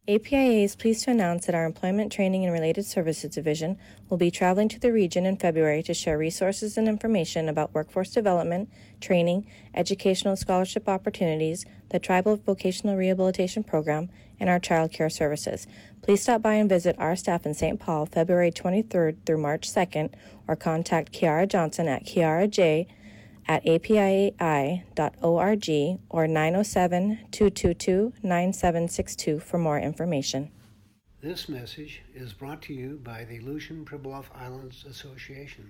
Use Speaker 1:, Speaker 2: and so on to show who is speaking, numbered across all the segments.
Speaker 1: APIA is pleased to announce that our Employment Training and Related Services Division will be traveling to the region in February to share resources and information about workforce development, training, educational and scholarship opportunities, the Tribal Vocational Rehabilitation Program, and our child care services. Please stop by and visit our staff in St. Paul February 23rd through March 2nd, or contact Kiara Johnson at kiaraj@apai.org or 907-222-9762 for more information.
Speaker 2: This message is brought to you by the Aleutian Pribilof Islands Association.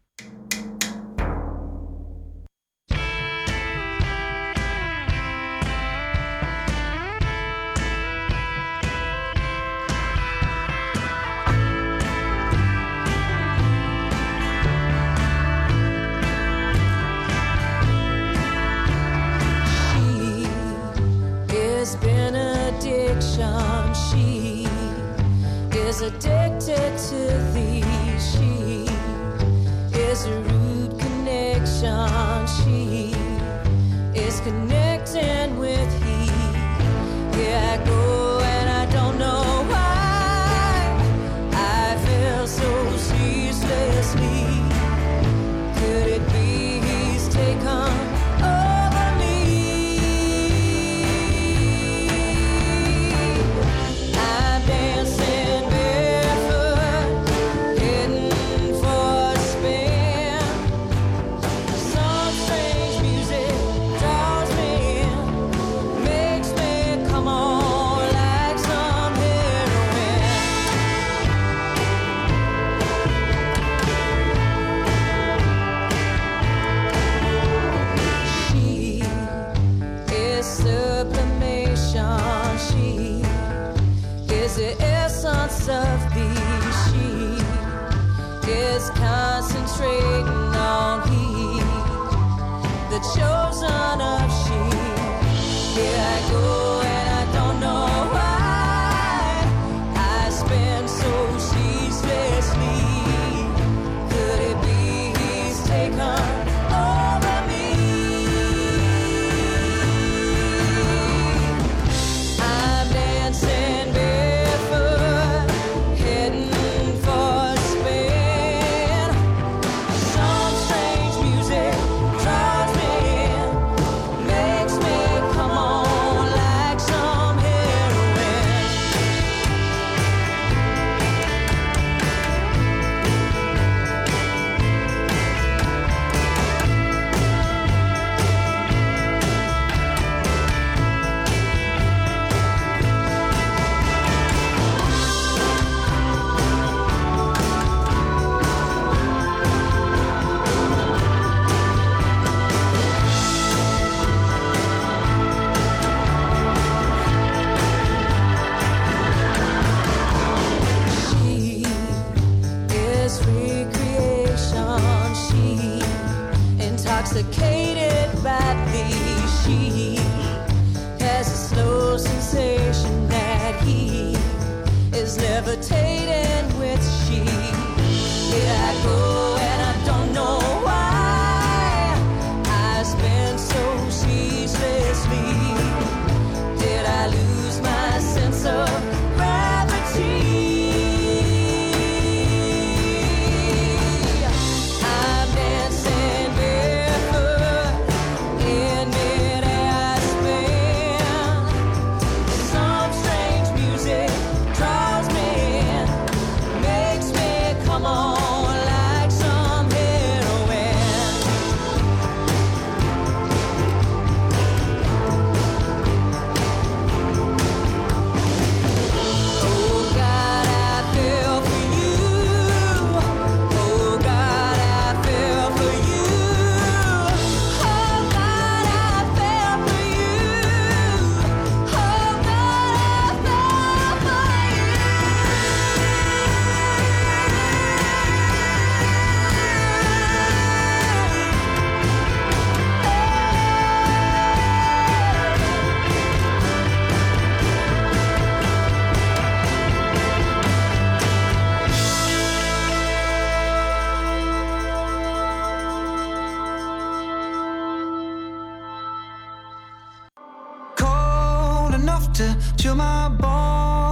Speaker 3: She is addicted to thee. She is a root connection. She is connecting with he. Here I go and I don't know why I feel so ceaselessly. Could it be he's taken over me? I'm dancing barefoot, heading for a spin. Some strange music draws me in, makes me come on like some heroin. She is sublimation. She is the essence of thee. She is concentrating on he, the chosen of she. Here I go and I don't know why I spend so ceaselessly. Could it be he's taken over me? I'm dancing barefoot, heading for a spin. Some strange music draws me in, makes me come on like some heroin. She is recreation. She intoxicated by thee. She has a slow sensation that he is levitating with she. Here I go and I don't know why I spend so ceaselessly. Did I lose my sense of gravity? I'm dancing barefoot in mid-air spin. Some strange music draws me in, makes me come on like some heroin. Oh God, I feel for you. Oh God, I feel for you. Oh God, I feel for you. Oh God, I
Speaker 4: Cold enough to chill my bones.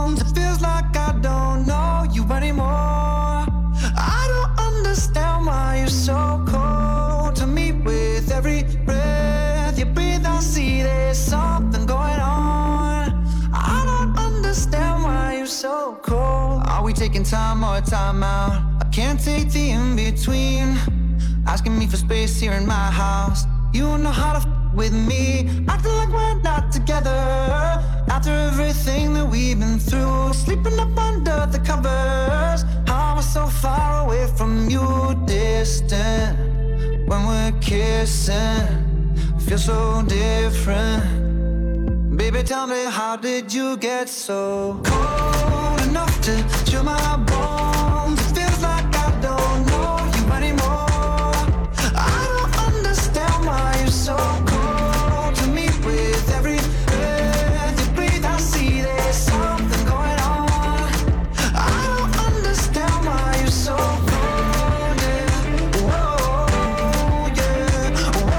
Speaker 4: taking time or time out. I can't take the in-between. Asking me for space here in my house. You don't know how to with me. Acting like we're not together. After everything that we've been through. Sleeping up under the covers. How we're so far away from you. Distant when we're kissing. Feel so different. Baby, tell me, how did you get so cold enough to chill my bones? It feels like I don't know you anymore. I don't understand why you're so cold to me. With every breath you breathe, I see there's something going on. I don't understand why you're so cold, yeah. Whoa, yeah.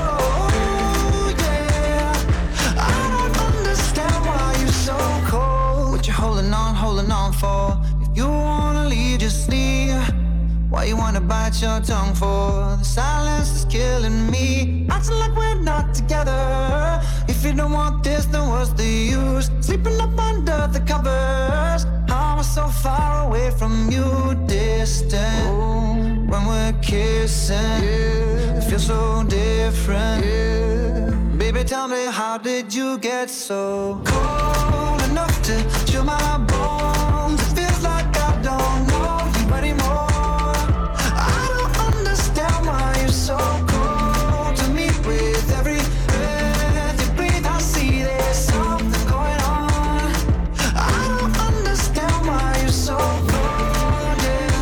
Speaker 4: Whoa, yeah. I don't understand why you're so cold. What you holding on for? If you wanna leave, just leave. Why you wanna bite your tongue for? The silence is killing me. Acting like we're not together. If you don't want this, then what's the use? Sleeping up under the covers. How we're so far away from you. Distant when we're kissing. It feels so different. Baby, tell me, how did you get so cold enough to chill my bones? It feels like I don't know you anymore. I don't understand why you're so cold to me. With every breath you breathe, I see there's something going on. I don't understand why you're so cold, yeah.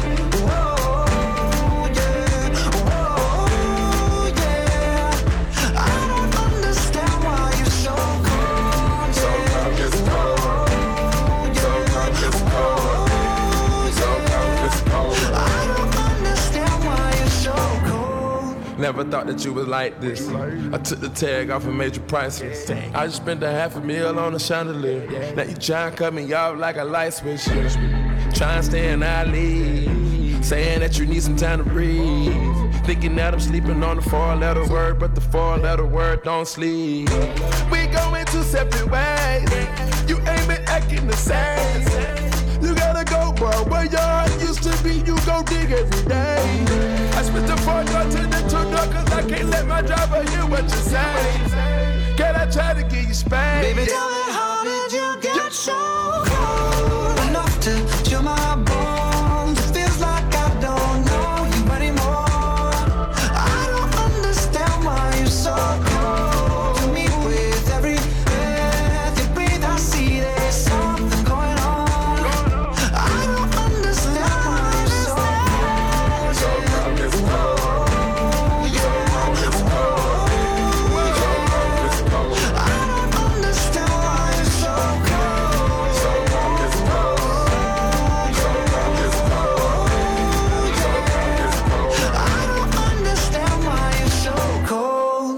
Speaker 4: Whoa, yeah. Whoa, yeah. I don't understand why you're so cold, yeah.
Speaker 5: So come, it's cold. So come, it's cold. So come, it's cold.
Speaker 4: I don't understand why you're so cold.
Speaker 5: Never thought that you was like this. I took the tag off and made you priceless. I just spent $500,000 on a chandelier. Now you try and cut me off like a light switch. Try and stay in our league. Saying that you need some time to breathe. Thinking that I'm sleeping on the 4-letter word, but the 4-letter word don't sleep. We going two separate ways. You ain't been acting the same. You gotta go, boy, where your heart used to be, you go dig every day. I spit the 4-door to the 2-door, cause I can't let my driver hear what you say. Can I try to give you space?
Speaker 4: Baby, tell me, how did you get so cold enough to chill my bones? It feels like I don't know you anymore. I don't understand why you're so cold to me. With every breath you breathe, I see there's something going on. I don't understand why you're so cold.
Speaker 5: So come, it's cold. So come, it's cold. So come, it's cold.
Speaker 4: I don't understand why you're so cold.
Speaker 5: So come, it's cold. So come, it's cold. So come, it's cold.
Speaker 4: I don't understand why you're so cold.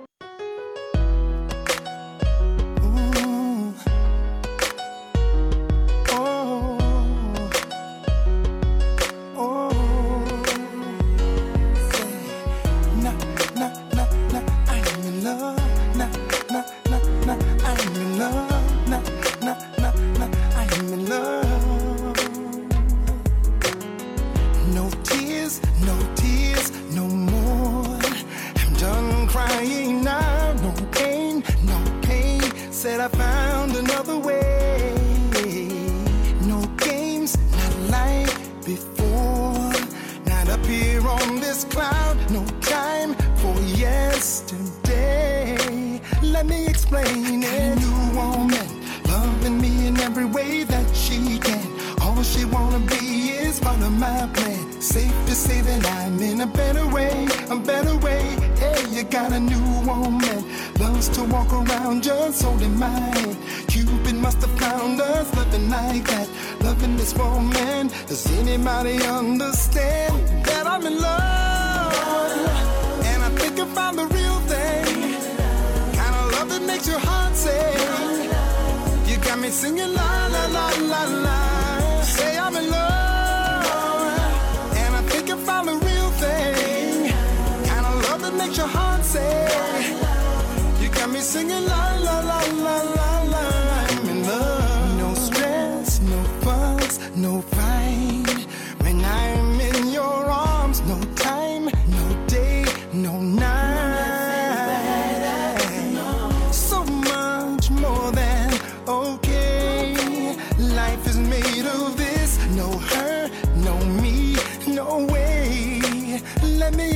Speaker 4: Ooh. Oh. Oh. Nah, nah, nah, nah, I'm in love. Nah, nah, nah, nah, I'm in love. Nah, nah, nah, nah, I'm in love. No tears, no more. I'm done crying now. No pain, no pain. Said I found another way. No games, not like before. Not up here on this cloud. No time for yesterday. Let me explain it. New woman, loving me in every way that she can. All she wanna be is part of my plan. Safe to say that I'm in a better way, a better way. Hey, you got a new woman, loves to walk around just holding my hand. Cupid must have found us living like that, loving this woman. Does anybody understand that I'm in love? And I think I found the real thing, kind of love that makes your heart sing. You got me singing la la la la la. Say I'm in love, and I think I found the real thing, kind of love that makes your heart say. You got me singing la la la la la la. I'm in love. No stress, no fuss, no fight.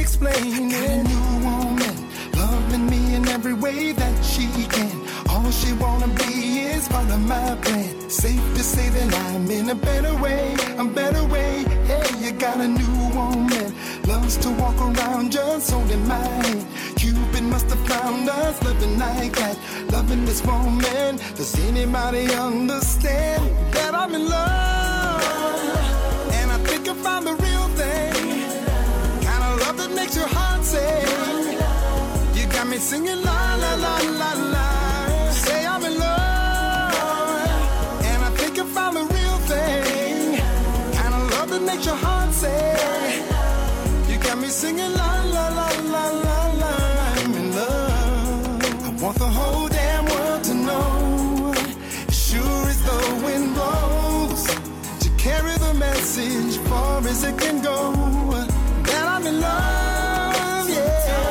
Speaker 6: explain it. A new woman, loving me in every way that she can. All she wanna be is part of my plan. Safe to say that I'm in a better way, Hey, you got a new woman, loves to walk around just holding my hand. Cupid must have found us loving like that, loving this woman. Does anybody understand that I'm in love? And I think I found the real thing, kind of love that makes your heart sing. You got me singing la la la la la. Say I'm in love, and I think I found the real thing, kind of love that makes your heart say. You got me singing la la la la la la. I'm in love. I want the whole damn world to know, sure as the wind blows, to carry the message far as it can go, that I'm in love, yeah.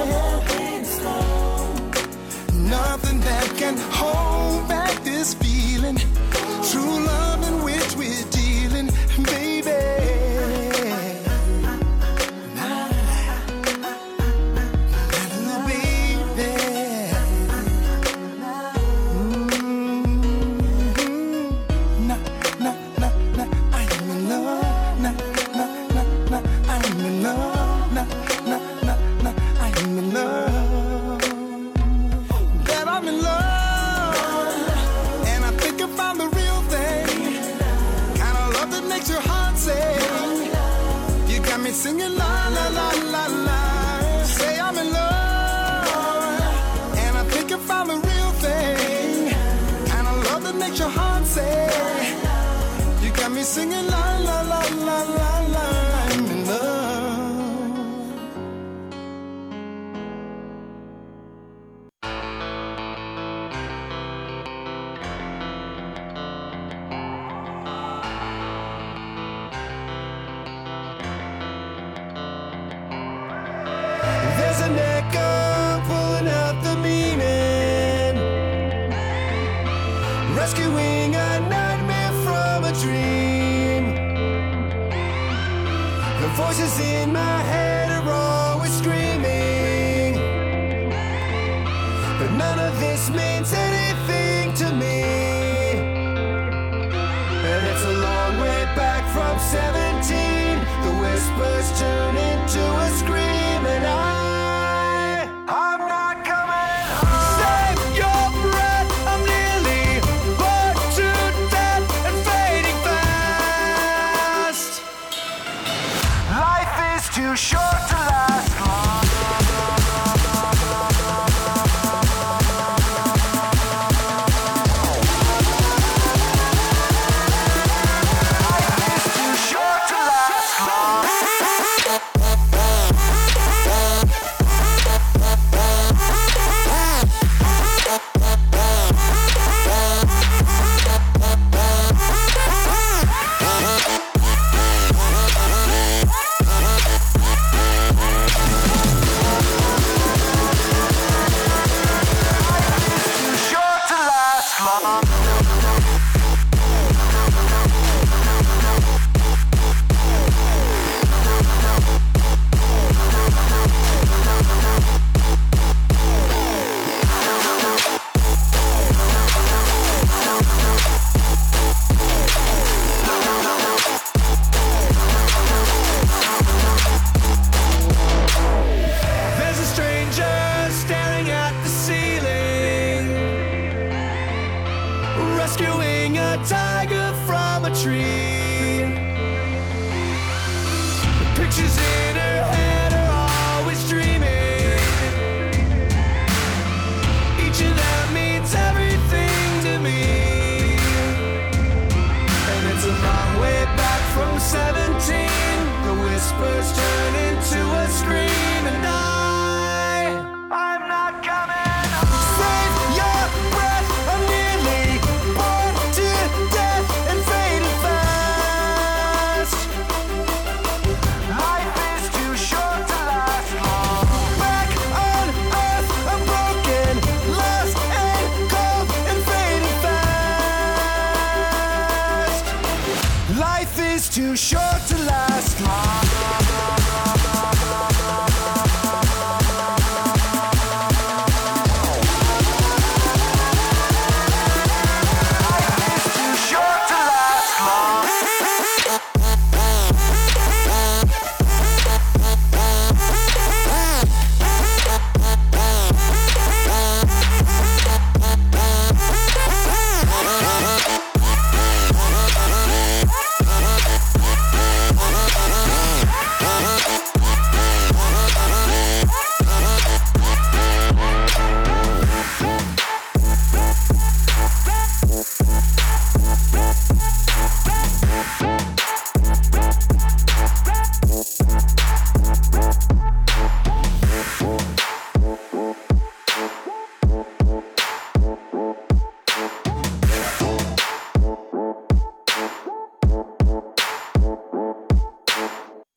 Speaker 6: Nothing that can hold back this feeling, true love in which we're dealing, baby. Little baby. Na, na, na, na, I'm in love. Na, na, na, na, I'm in love. Na, na, na, na, I'm in love. That I'm in love, and I think I found the real thing, kind of love that makes your heart sing. You got me singing la la la la la. Say I'm in love, and I think I found the real thing, kind of love that makes your heart sing. You got me singing la la la la la la. I'm in love. There's an echo pulling out the meaning, rescuing a nightmare from a dream. The voices in my head are always screaming, but none of this means anything to me. And it's a long way back from 17. The whispers turn into a scream, and I'm not coming home. Save your breath, I'm nearly bored to death and fading fast. Life is too short to last long. Life is too short to last long. Too short to last long. There's a stranger staring at the ceiling, rescuing a tiger from a tree. The pictures in her head are always dreaming. Each of them means everything to me. And it's a long way back from 17. The whispers turn into a scream, and I'm not coming home. Save your breath, I'm nearly bored to death and fading fast. Life is too short to last long. Back on earth, I'm broken, lost and cold and fading fast. Life is too short to last long.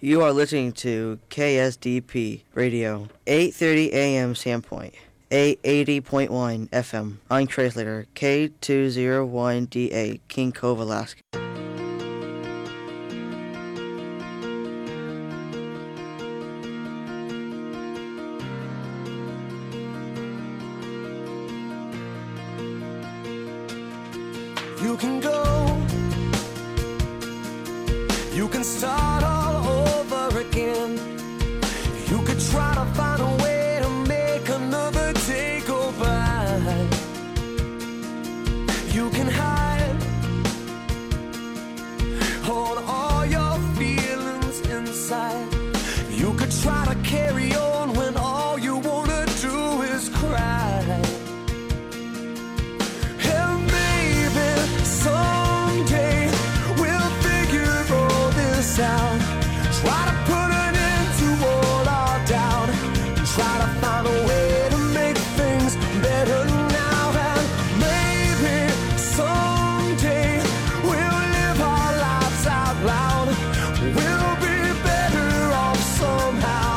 Speaker 7: You are listening to KSDP Radio, 8:30 a.m. Sandpoint, 880.1 FM on translator K201DA, King Cove, Alaska.
Speaker 8: You can go, you can start all over again. You could try to find a way to make another day go by. You can hide hold all your feelings inside. You could try to carry on when all you wanna do is cry. And maybe someday we'll figure all this out. Try to put an end to all our doubt. Try to find a way to make things better now. And maybe someday we'll live our lives out loud. We'll be better off somehow.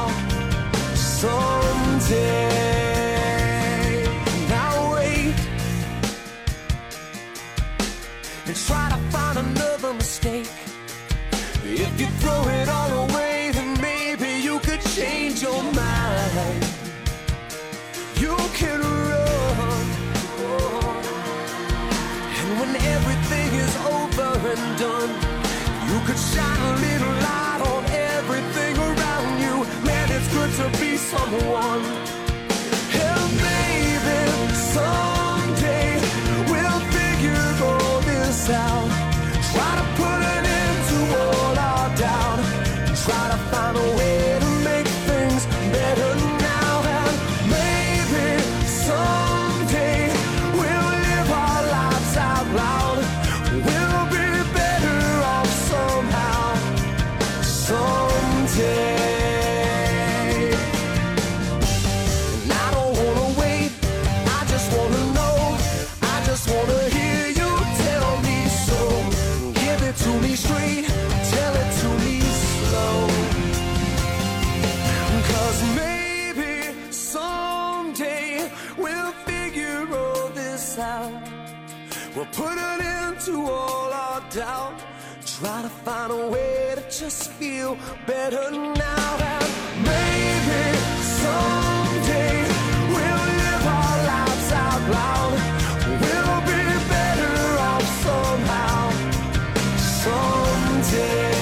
Speaker 8: Someday. Now wait and try to find another mistake. If you throw it all away, then maybe you could change your mind. You can run, and when everything is over and done, you could shine a little light on everything around you. Man, it's good to be someone. And maybe someday we'll figure all this out. Try to put an end to all our doubt. Try to find a way to make things better now. And maybe someday we'll live our lives out loud. We'll be better off somehow. Someday. And I don't wanna wait, I just wanna know. I just wanna hear you tell me so. Give it to me straight, tell it to me slow. 'Cause maybe someday we'll figure all this out. We'll put an end to all our doubt. Try to find a way to just feel better now. And maybe someday we'll live our lives out loud. We'll be better off somehow. Someday.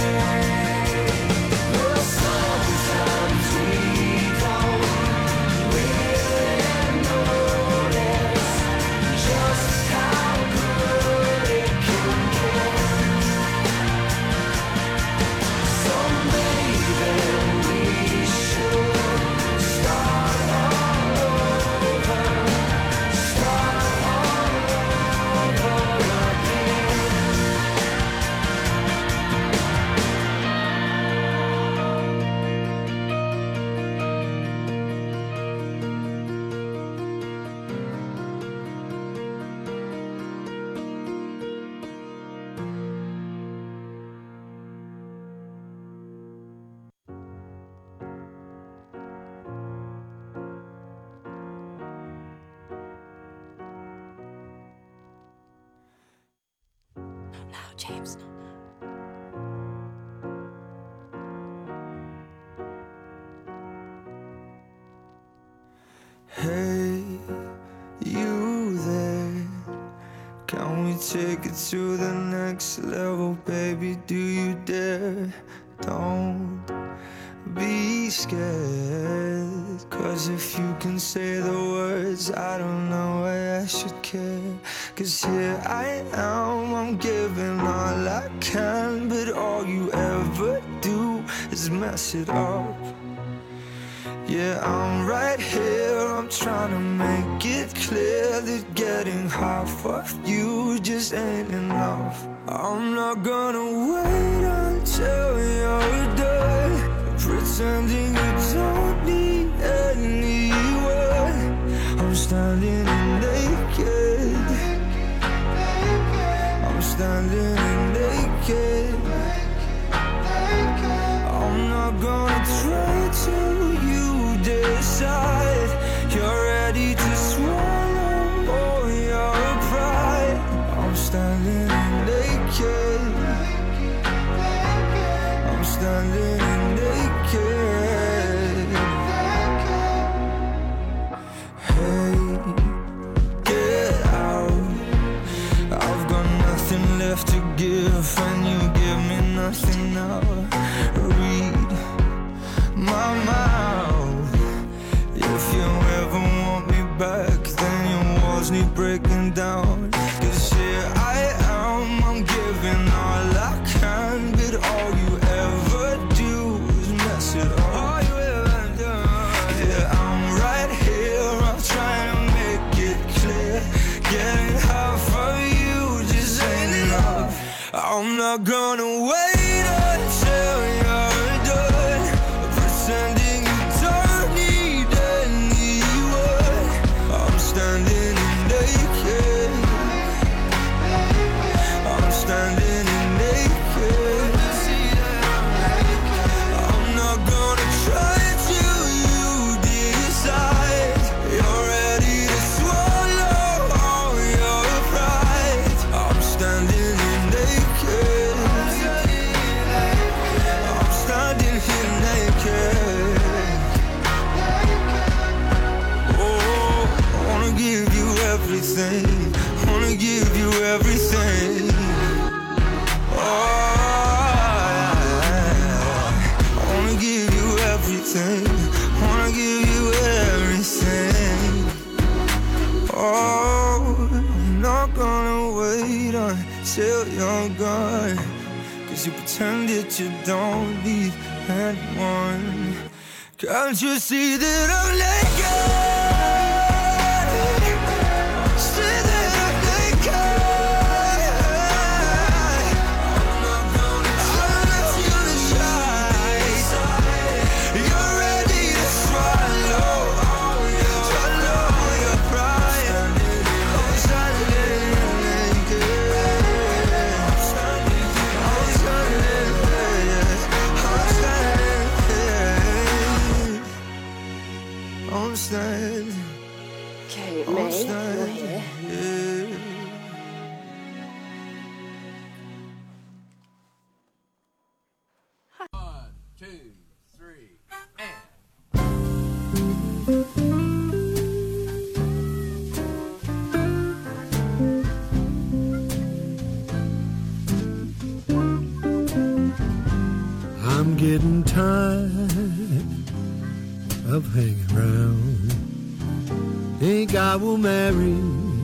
Speaker 8: Well, sometimes we don't really notice just how good it can get. So maybe we should start all over. Start all over again.
Speaker 3: Now, James.
Speaker 9: Hey, you there? Can we take it to the next level, baby? Do you dare? Don't be scared. 'Cause if you can say the words, I don't know why I should care. 'Cause here I am, I'm giving all I can, but all you ever do is mess it up. Yeah, I'm right here, I'm trying to make it clear that getting half of you just ain't enough. I'm not gonna wait until you're done pretending you don't need anyone. I'm standing naked, I'm standing naked, I'm need breaking down. Cause here I am, I'm giving all I can, but all you ever do is mess it up. All you ever do. Yeah, I'm right here, I'm trying to make it clear. Getting half of you just ain't enough. I'm not gonna wait until you're done pretending you don't need anyone. I'm standing naked. I'm standing naked. I'm not gonna try till you decide you're ready to swallow all your pride. I'm standing naked. I'm standing here naked. Oh, I wanna give you everything. I wanna give you everything. Oh, I wanna give you everything. I wanna give you everything. Oh, I'm not gonna wait until you're gone. Cause you pretend that you don't need anyone. Can't you see that I'm naked? See that I'm naked. I'm not gonna try to decide. You're ready to swallow all your pride. I'm standing naked. I'm standing I'm standing.
Speaker 10: Okay, May, you're here.
Speaker 9: Yeah.
Speaker 5: One, two, three, and.
Speaker 2: I'm getting tired of hanging around. Think I will marry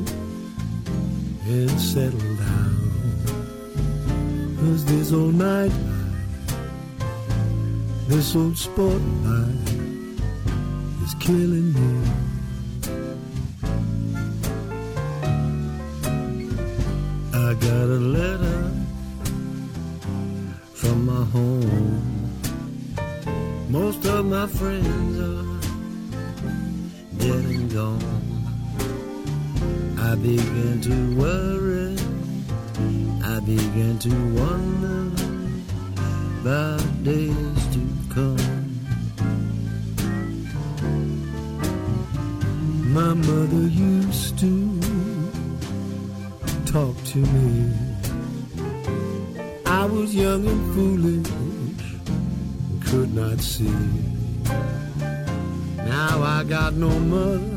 Speaker 2: and settle down. 'Cause this old night life, this old sport life is killing me. I got a letter from my home. Most of my friends are dead and gone. I began to worry, I began to wonder about days to come. My mother used to talk to me. I was young and foolish, could not see. Now I got no mother,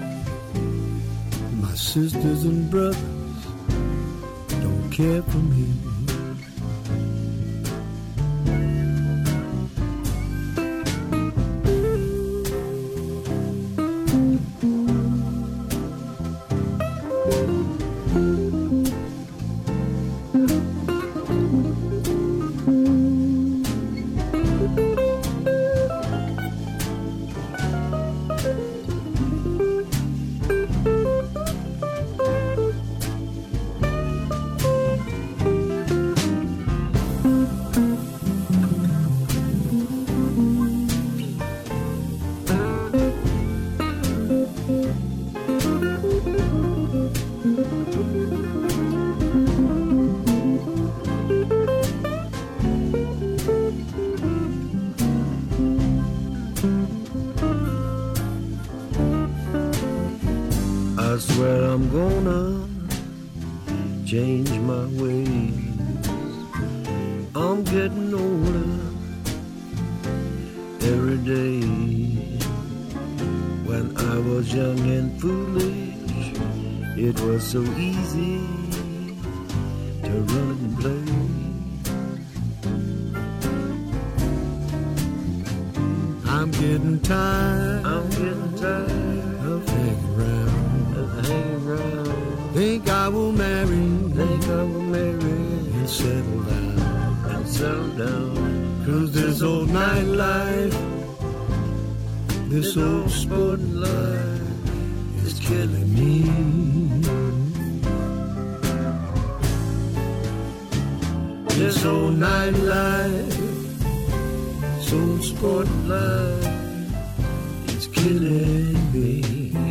Speaker 2: my sisters and brothers don't care for me. I swear I'm gonna change my ways. I'm getting older every day. When I was young and foolish, it was so easy to run and play. I'm getting tired of hanging around. hang around. Think I will marry and settle down. 'Cause this old nightlife, this old sporting life is killing me. This old nightlife, this old sporting life is killing me.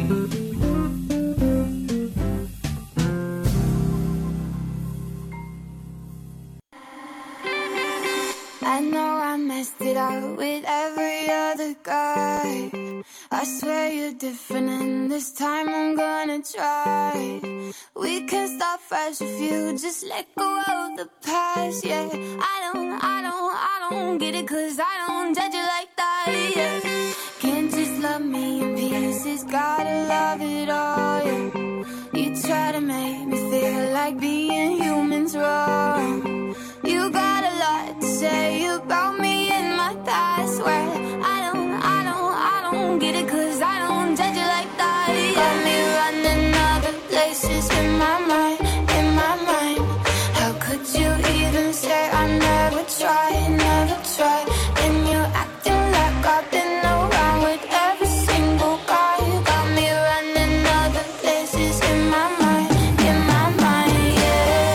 Speaker 11: I know I messed it up with every other guy. I swear you're different and this time I'm gonna try. We can start fresh if you just let go of the past, yeah. I don't get it 'cause I don't judge you like that, yeah. Can't just love me in pieces, gotta love it all, yeah. You try to make me feel like being human's wrong. You got a lot to say about me in my past. Where I don't get it 'cause I don't judge you like that. Got me running other places in my mind. How could you even say I never tried? And you're acting like I've been around with every single guy. Got me running other places in my mind, yeah.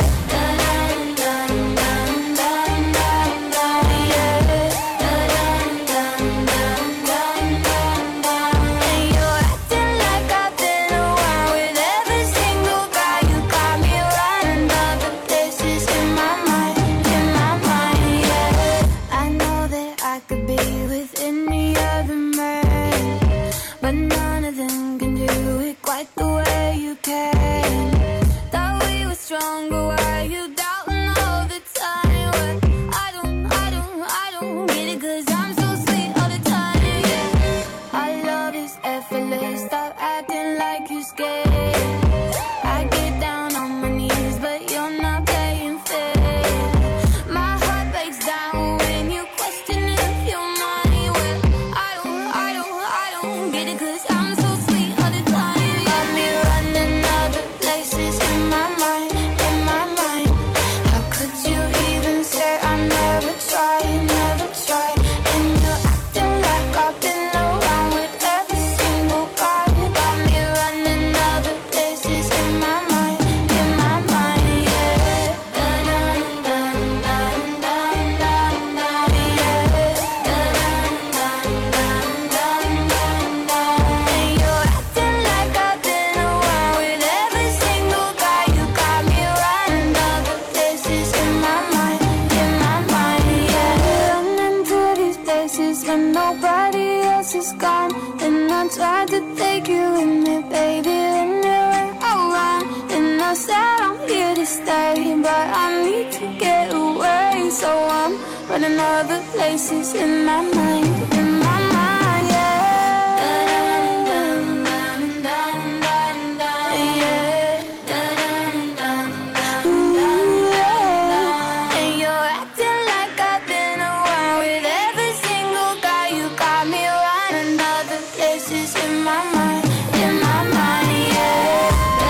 Speaker 11: Running other places in my mind, And you're acting like I've been around with every single guy. You got me running other places in my mind, yeah.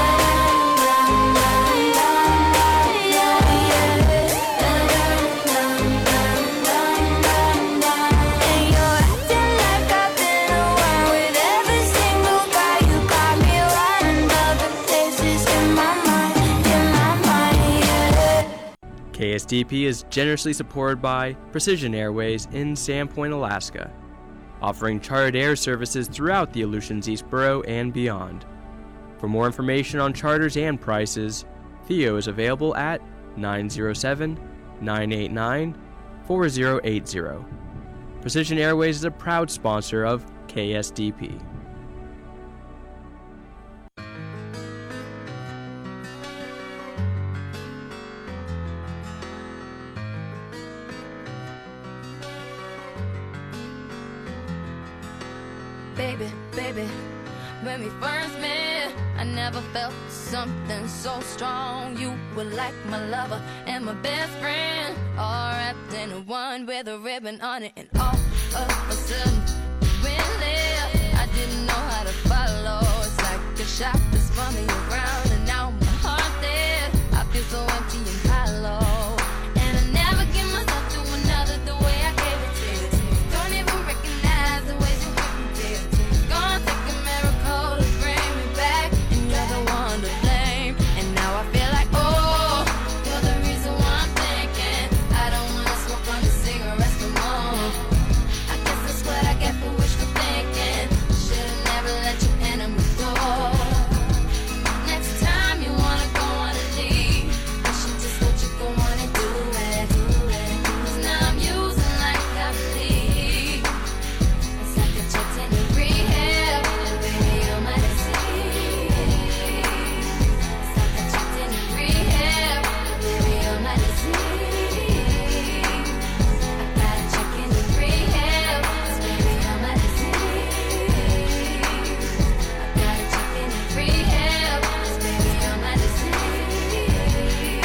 Speaker 12: KSDP is generously supported by Precision Airways in Sandpoint, Alaska, offering chartered air services throughout the Aleutians East Borough and beyond. For more information on charters and prices, Theo is available at 907-989-4080. Precision Airways is a proud sponsor of KSDP.
Speaker 13: Baby, when we first met, I never felt something so strong. You were like my lover and my best friend, all wrapped in one with a ribbon on it. And all of a sudden, you went left. I didn't know how to follow. It's like a shot that's spun me around, and now my heart's dead. I feel so empty and hollow, and I never give myself to another the way I gave it to you. Don't even recognize the ways you hurt me, dear. Gonna take a miracle to bring me back, and you're the one to blame. And now I feel like, oh, you're the reason why I'm thinking I don't wanna smoke on the cigarettes no more. I guess that's what I get for wishful thinking. Should've never let you enter my door. Next time you wanna go on a leave, I should just let you go on and do it. 'Cause now I'm using like I believe. It's like I checked in your rehab, and baby, you're my disease. It's like I checked in your rehab, and baby, you're my disease. I gotta check in your rehab, 'cause baby, you're my disease. I gotta check in your rehab, 'cause baby, you're my disease.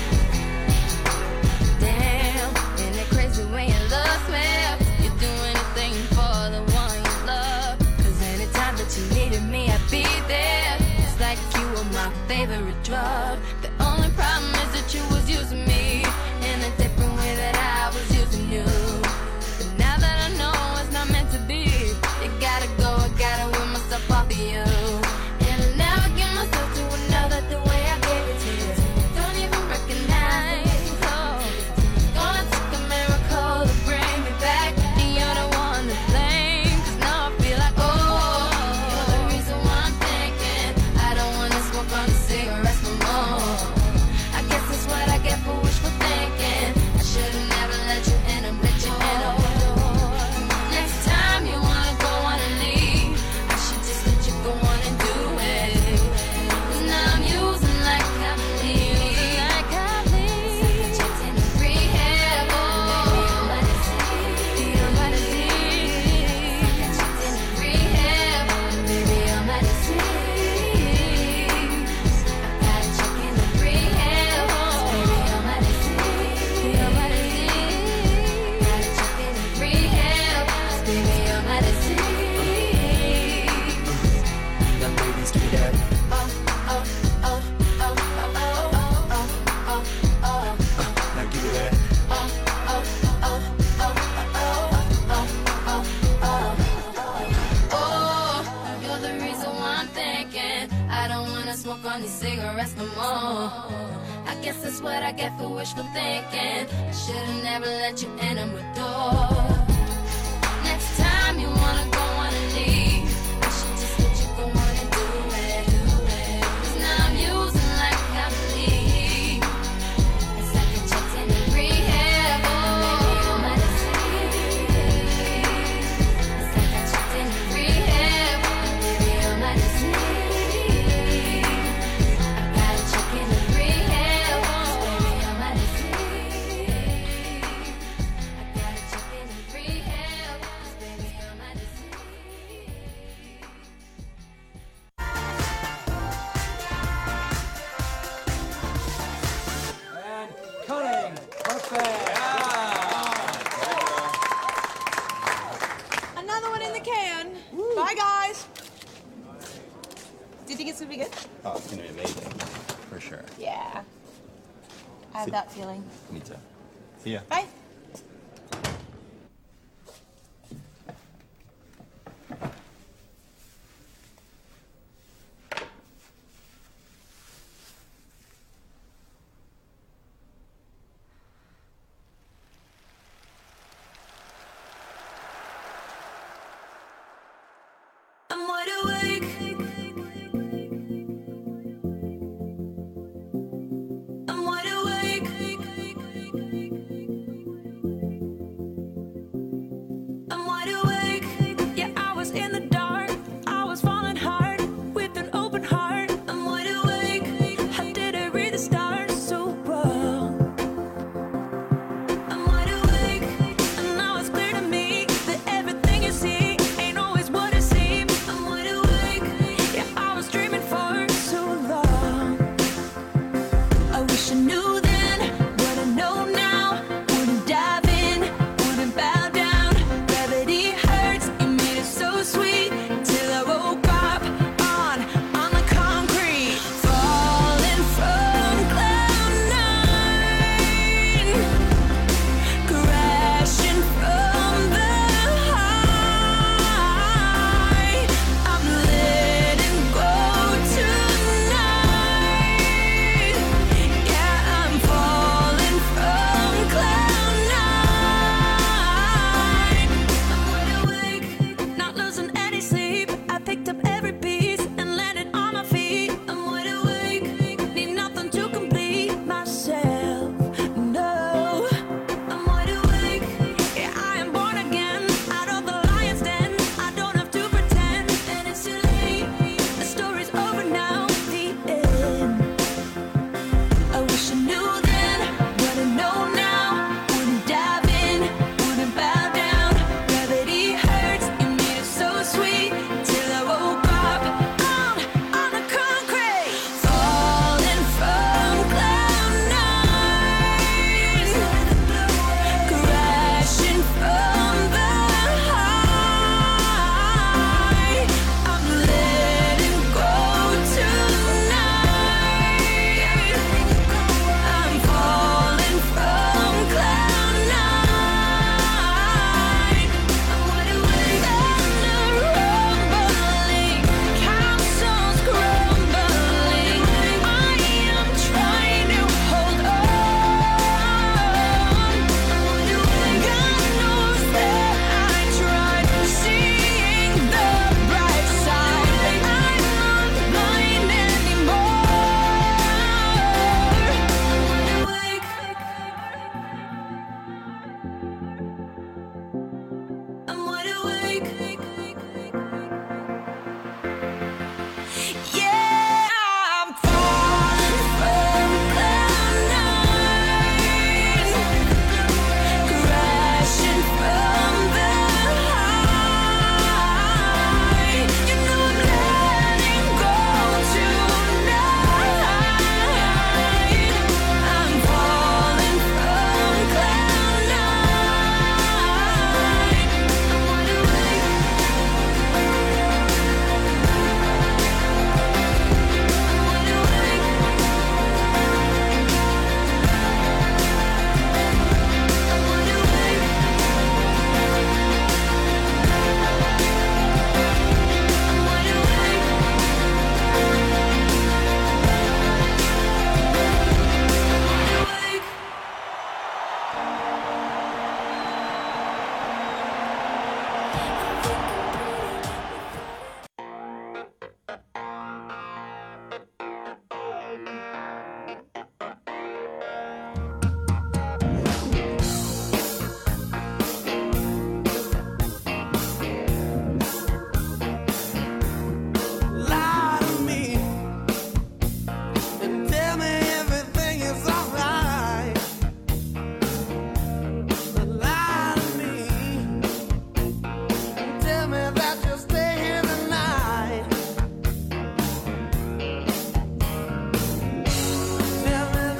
Speaker 13: Damn, isn't it crazy when your love smells? You do anything for the one you love. 'Cause anytime that you needed me, I'd be there. It's like you were my favorite drug. The only problem is that you was using me in a different way that I was using you. But now that I know it's not meant to be, you gotta go, I gotta win myself off of you. And I never give myself to another the way I gave it to you. Don't even recognize, oh. Gonna take a miracle to bring me back, and you're the one to blame. 'Cause now I feel like, oh, you're the reason why I'm thinking I don't wanna smoke on the cigarettes no more. I guess that's what I get for wishful thinking. I should've never let you in, and let you in a door. Next time you wanna go on and leave, I should just let you go on and do it. 'Cause now I'm using like I believe. Like I believe. Checked in your rehab, oh. Baby, you're my disease. You're my disease. Checked in your rehab, baby, you're my disease. I gotta check in your rehab, baby, you're my disease. You're my disease. Gotta check in your rehab, baby, you're my disease.
Speaker 14: Young ladies, give me that. Now give me that.
Speaker 13: Oh, you're the reason why I'm thinking I don't wanna smoke on these cigarettes no more. I guess that's what I get for wishful thinking. I should've never let you enter my door. Next time you wanna go on and leave, I should just let you go on and do it. 'Cause now I'm using like I believe. It's like I checked in your rehab, oh. Baby, you're my disease. It's like I checked in your rehab, baby, you're my disease. I gotta check in your rehab, baby, you're my disease. I gotta check in your rehab, baby, you're my disease.
Speaker 14: And cutting. Perfect.
Speaker 15: Another one in the can. Bye, guys. Do you think it's gonna be good?
Speaker 16: Oh, it's gonna be amazing. For sure.
Speaker 15: Yeah. I have that feeling.
Speaker 16: Me too. See ya.
Speaker 15: Bye.
Speaker 3: I'm wide awake. I'm wide awake.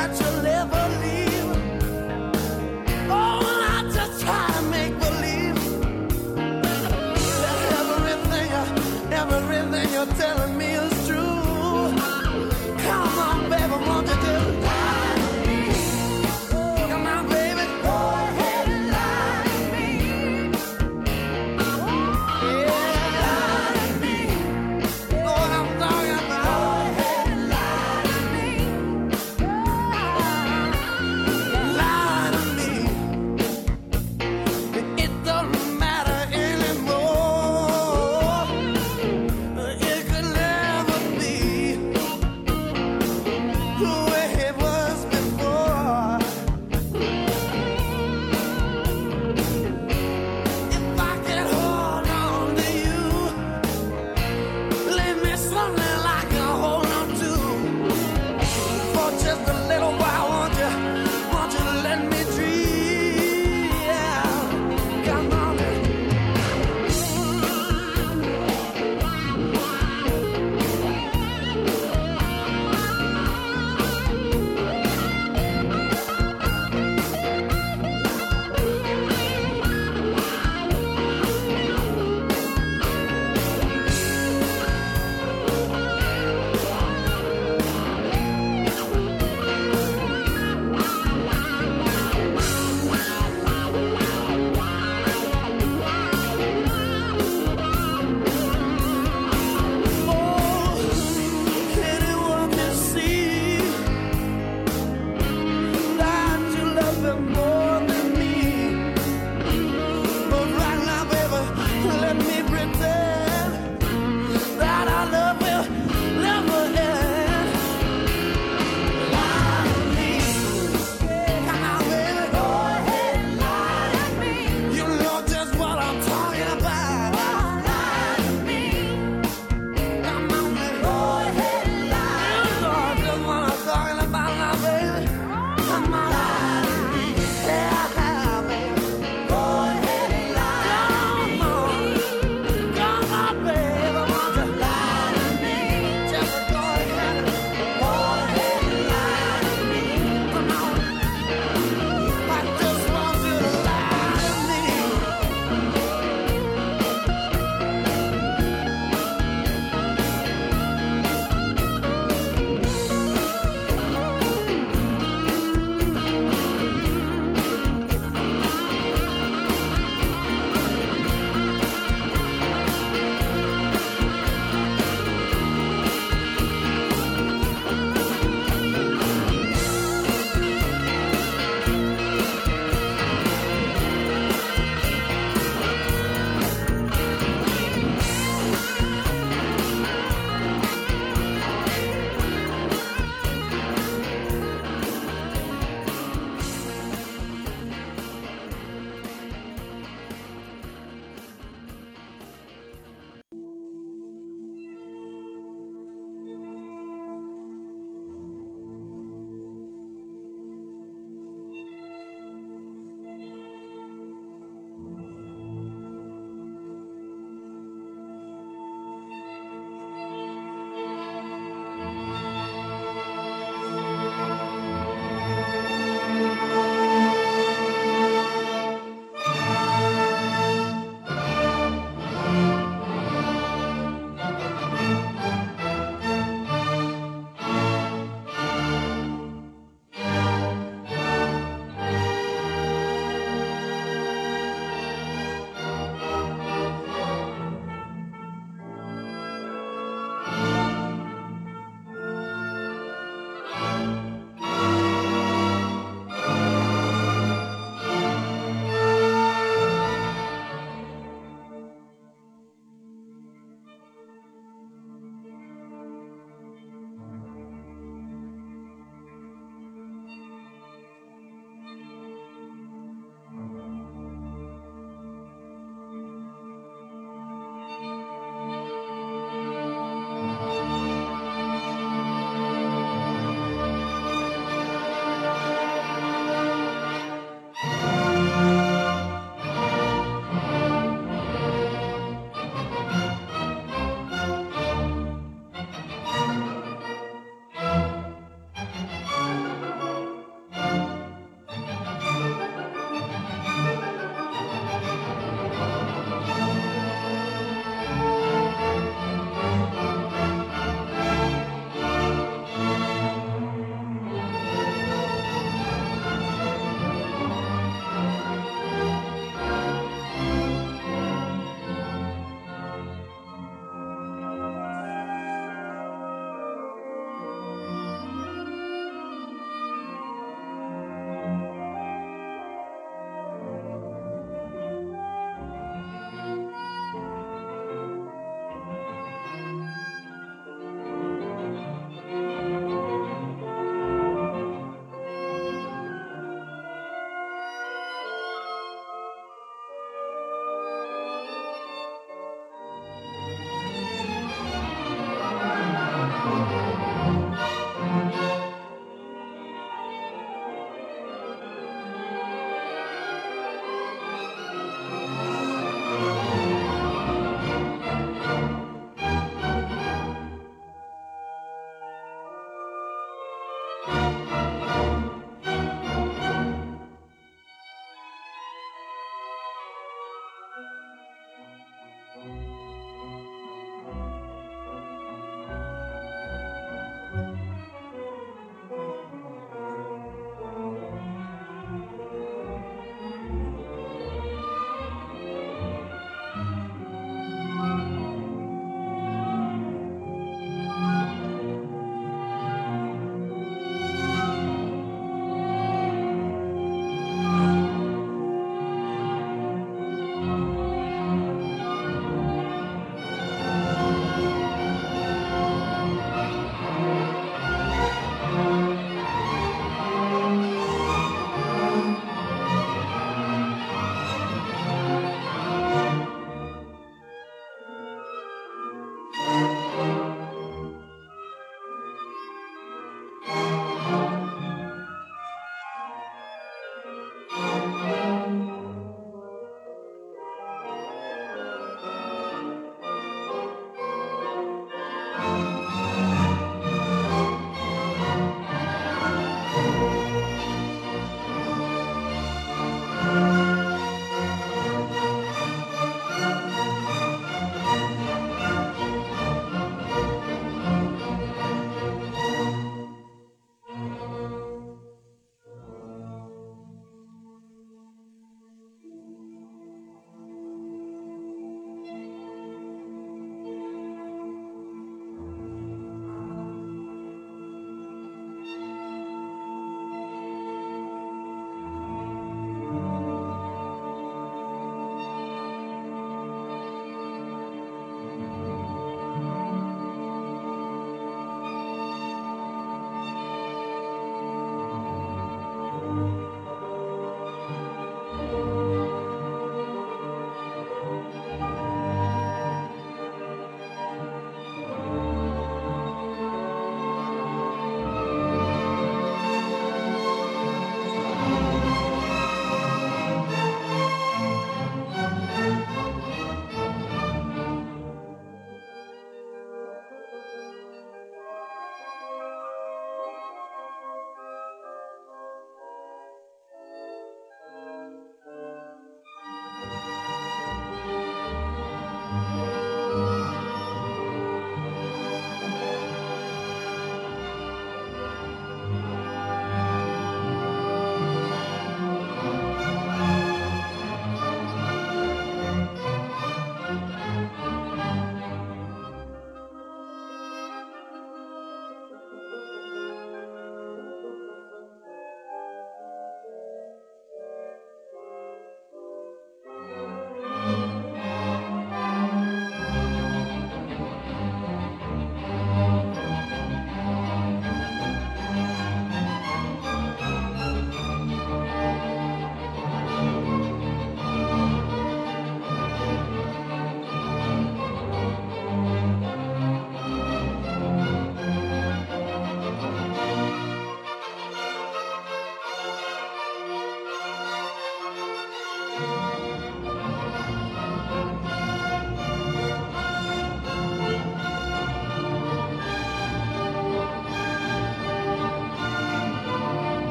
Speaker 8: that you'll ever leave. Oh, and I just try to make believe that everything you're telling me is true. Come on, baby, won't you just lie to me? Come on, baby, go ahead and lie to me. Yeah, lie to me. Know what I'm talking about? Go ahead and lie to me. Lie to me. It doesn't matter anymore. It could never be the way it was before. If I can hold on to you, leave me something I can hold on to for just a little while. Won't you let me dream? Come on,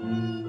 Speaker 2: Bye.